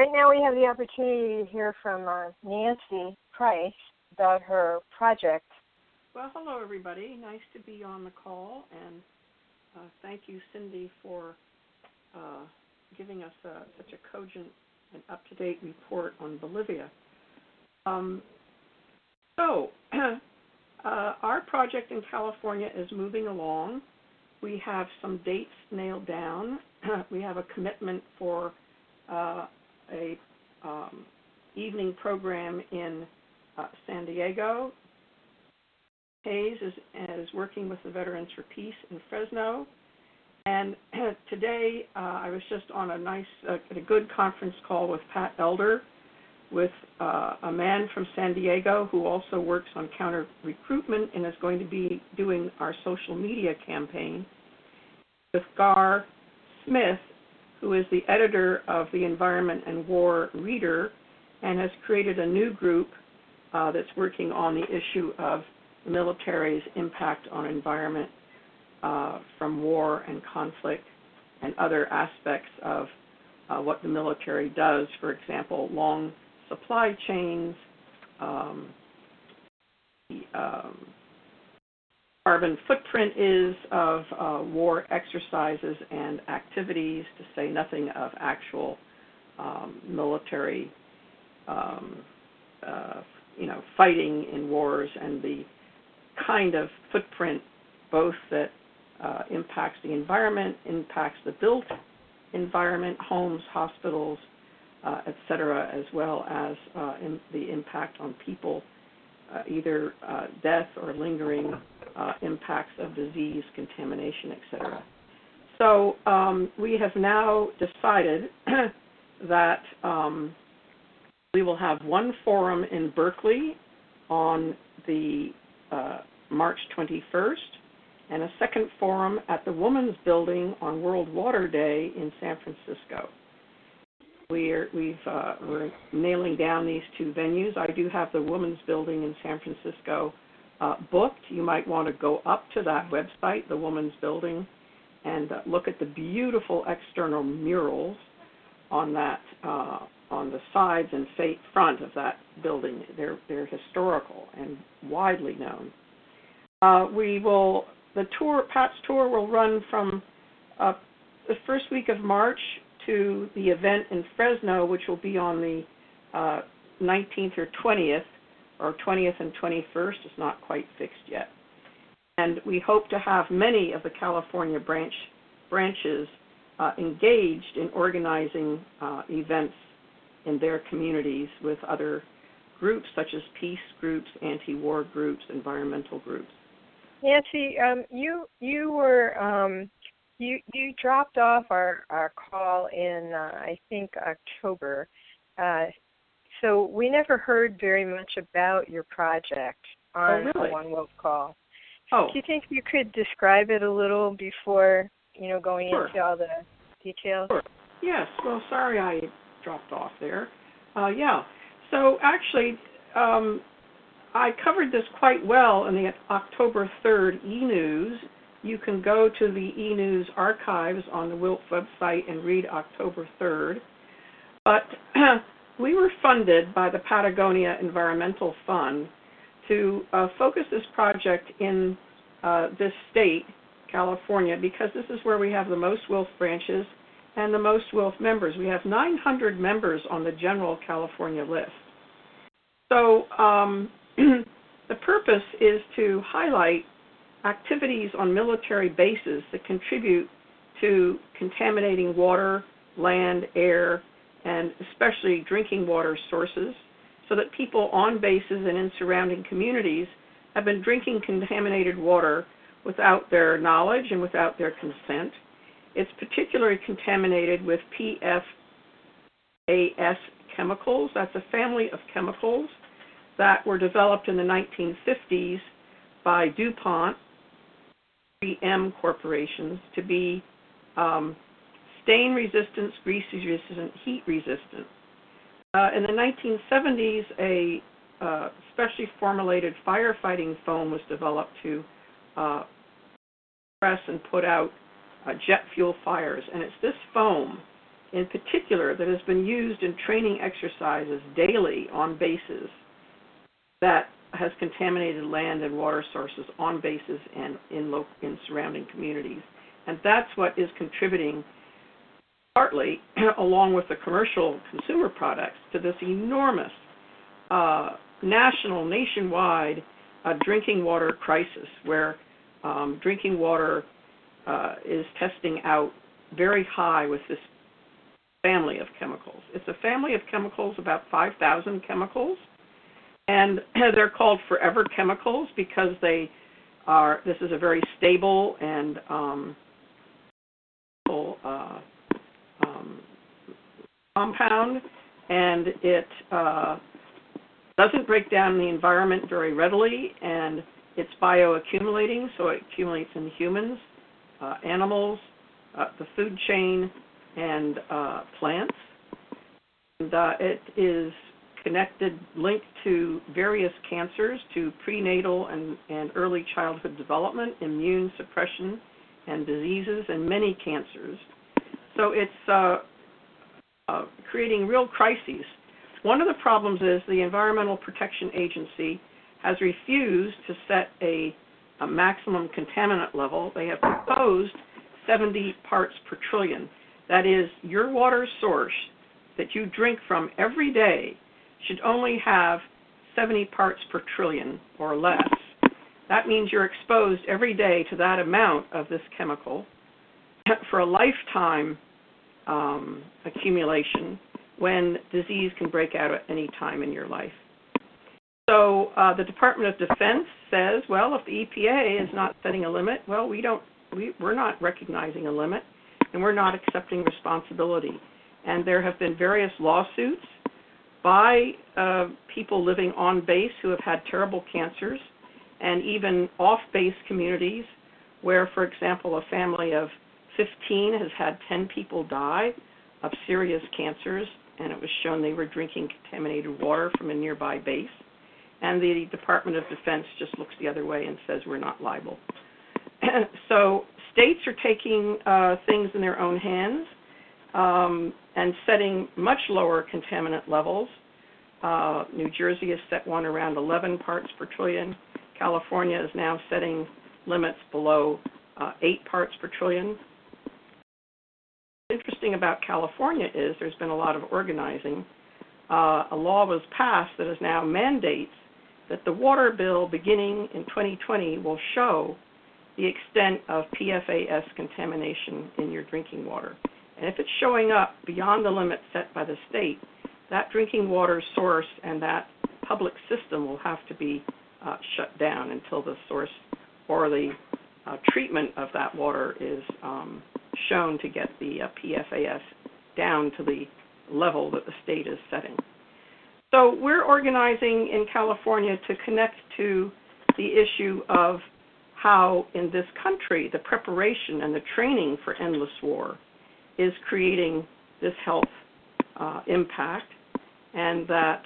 right now we have the opportunity to hear from Nancy Price about her project. Well, hello, everybody. Nice to be on the call, and thank you, Cindy, for giving us such a cogent and up-to-date report on Bolivia. Our project in California is moving along. We have some dates nailed down. We have a commitment for a evening program in San Diego. Hayes is working with the Veterans for Peace in Fresno. And today I was just on a good conference call with Pat Elder, with a man from San Diego who also works on counter-recruitment and is going to be doing our social media campaign, with Gar Smith, who is the editor of the Environment and War Reader and has created a new group that's working on the issue of the military's impact on environment from war and conflict and other aspects of what the military does, for example, long supply chains, the carbon footprint is of war exercises and activities, to say nothing of actual military fighting in wars, and the kind of footprint both that impacts the environment, impacts the built environment, homes, hospitals, etc., as well as the impact on people, either death or lingering impacts of disease, contamination, etc. So we have now decided that we will have one forum in Berkeley on the March 21st, and a second forum at the Women's Building on World Water Day in San Francisco. We're nailing down these two venues. I do have the Women's Building in San Francisco booked. You might want to go up to that website, the Women's Building, and look at the beautiful external murals on that on the sides and front of that building. They're historical and widely known. Pat's tour will run from the first week of March to the event in Fresno, which will be on the 19th or 20th, or 20th and 21st. It's not quite fixed yet. And we hope to have many of the California branches engaged in organizing events in their communities with other groups such as peace groups, anti-war groups, environmental groups. Nancy, you were you dropped off our call in I think October, so we never heard very much about your project on the One Wolf call. Oh. Do you think you could describe it a little before going Sure. into all the details? Sure. Yes. Well, sorry I dropped off there. Yeah. So actually, I covered this quite well in the October 3rd e-news. You can go to the e-news archives on the WILP website and read October 3rd. But we were funded by the Patagonia Environmental Fund to focus this project in this state, California, because this is where we have the most WILF branches and the most WILF members. We have 900 members on the general California list. So the purpose is to highlight activities on military bases that contribute to contaminating water, land, air, and especially drinking water sources, so that people on bases and in surrounding communities have been drinking contaminated water without their knowledge and without their consent. It's particularly contaminated with PFAS chemicals. That's a family of chemicals that were developed in the 1950s by DuPont, 3M corporations, to be stain resistant, grease resistant, heat resistant. In the 1970s, a specially formulated firefighting foam was developed to press and put out jet fuel fires. And it's this foam in particular that has been used in training exercises daily on bases that has contaminated land and water sources on bases and in surrounding communities. And that's what is contributing partly, along with the commercial consumer products, to this enormous nationwide drinking water crisis, where drinking water is testing out very high with this family of chemicals. It's a family of chemicals, about 5,000 chemicals, and they're called forever chemicals because this is a very stable and compound, and it doesn't break down in the environment very readily, and it's bioaccumulating, so it accumulates in humans, animals, the food chain, and plants. And it is linked to various cancers, to prenatal and early childhood development, immune suppression, and diseases, and many cancers. So it's creating real crises. One of the problems is the Environmental Protection Agency has refused to set a maximum contaminant level. They have proposed 70 parts per trillion. That is, your water source that you drink from every day should only have 70 parts per trillion or less. That means you're exposed every day to that amount of this chemical for a lifetime accumulation, when disease can break out at any time in your life. So the Department of Defense says, well, if the EPA is not setting a limit, well, we're not recognizing a limit, and we're not accepting responsibility. And there have been various lawsuits by people living on base who have had terrible cancers, and even off-base communities where, for example, a family of 15 has had 10 people die of serious cancers, and it was shown they were drinking contaminated water from a nearby base. And the Department of Defense just looks the other way and says we're not liable. So states are taking things in their own hands and setting much lower contaminant levels. New Jersey has set one around 11 parts per trillion. California is now setting limits below 8 parts per trillion. What's interesting about California is there's been a lot of organizing. A law was passed that is now mandates that the water bill beginning in 2020 will show the extent of PFAS contamination in your drinking water. And if it's showing up beyond the limit set by the state, that drinking water source and that public system will have to be shut down until the source or the treatment of that water is shown to get the PFAS down to the level that the state is setting. So we're organizing in California to connect to the issue of how in this country the preparation and the training for endless war is creating this health impact, and that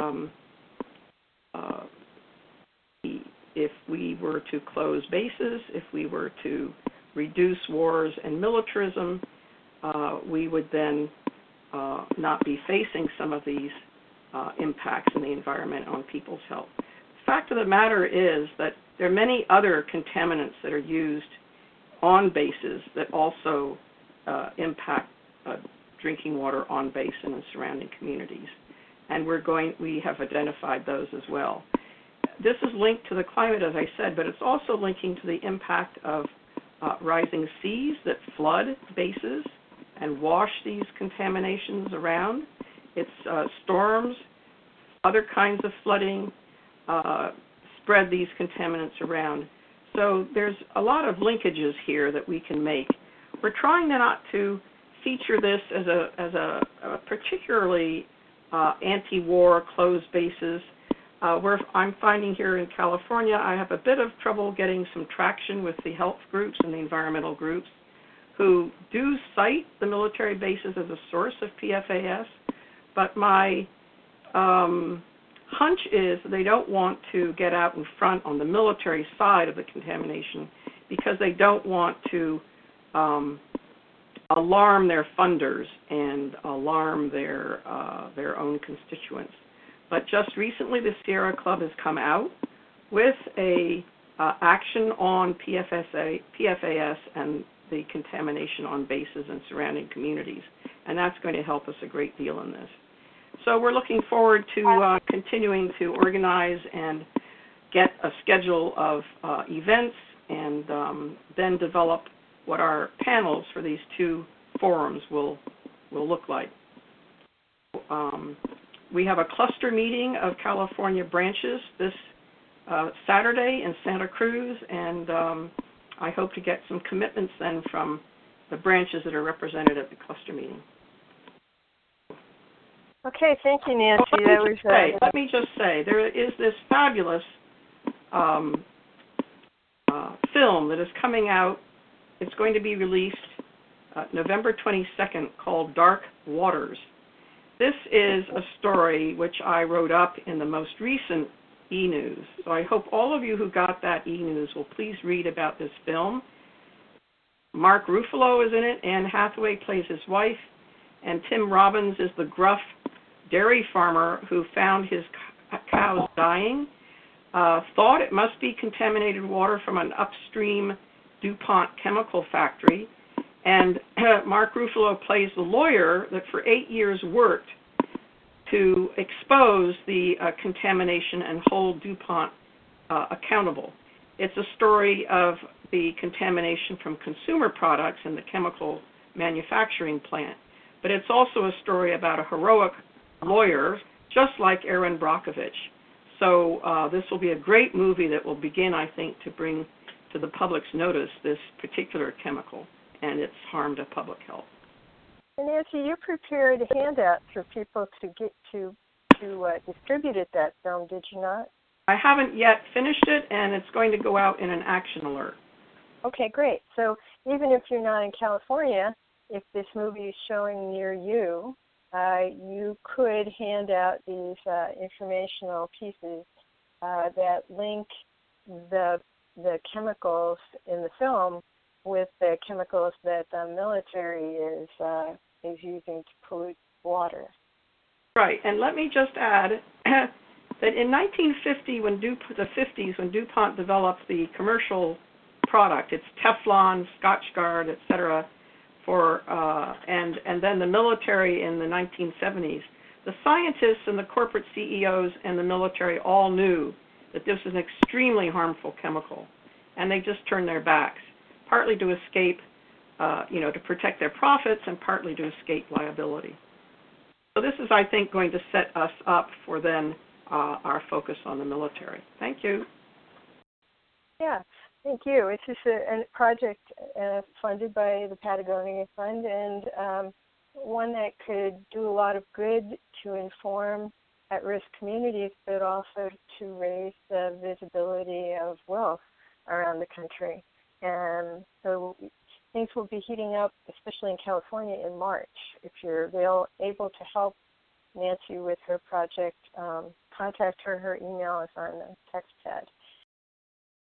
if we were to close bases, if we were to reduce wars and militarism, we would then not be facing some of these impacts in the environment on people's health. The fact of the matter is that there are many other contaminants that are used on bases that also impact drinking water on base and in surrounding communities. And we have identified those as well. This is linked to the climate, as I said, but it's also linking to the impact of rising seas that flood bases and wash these contaminations around. It's storms, other kinds of flooding, spread these contaminants around. So there's a lot of linkages here that we can make. We're trying not to feature this as a particularly anti-war closed bases. I'm finding here in California, I have a bit of trouble getting some traction with the health groups and the environmental groups who do cite the military bases as a source of PFAS, but my hunch is they don't want to get out in front on the military side of the contamination because they don't want to alarm their funders and alarm their own constituents. But just recently, the Sierra Club has come out with a action on PFAS and the contamination on bases and surrounding communities, and that's going to help us a great deal in this. So we're looking forward to continuing to organize and get a schedule of events and then develop what our panels for these two forums will look like. We have a cluster meeting of California branches this Saturday in Santa Cruz, and I hope to get some commitments then from the branches that are represented at the cluster meeting. Okay, thank you, Nancy. Let me just say, there is this fabulous film that is coming out. It's going to be released November 22nd, called Dark Waters. This is a story which I wrote up in the most recent e-news. So I hope all of you who got that e-news will please read about this film. Mark Ruffalo is in it. Anne Hathaway plays his wife. And Tim Robbins is the gruff dairy farmer who found his cows dying, thought it must be contaminated water from an upstream DuPont chemical factory. And Mark Ruffalo plays the lawyer that for 8 years worked to expose the contamination and hold DuPont accountable. It's a story of the contamination from consumer products in the chemical manufacturing plant. But it's also a story about a heroic lawyer, just like Erin Brockovich. So this will be a great movie that will begin, I think, to bring to the public's notice this particular chemical and its harm to public health. And Nancy, you prepared handouts for people to get to distribute that film, did you not? I haven't yet finished it, and it's going to go out in an action alert. Okay, great. So even if you're not in California, if this movie is showing near you, you could hand out these informational pieces that link the chemicals in the film with the chemicals that the military is using to pollute water. Right, and let me just add that in 1950, when DuPont developed the commercial product, it's Teflon, Scotchgard, etc., and then the military in the 1970s, the scientists and the corporate CEOs and the military all knew that this was an extremely harmful chemical, and they just turned their backs, partly to escape, to protect their profits, and partly to escape liability. So this is, I think, going to set us up for then our focus on the military. Thank you. Yeah, thank you. It's just a project funded by the Patagonia Fund, and one that could do a lot of good to inform at-risk communities, but also to raise the visibility of wealth around the country. And so things will be heating up, especially in California, in March. If you're able to help Nancy with her project, contact her. Her email is on the text pad.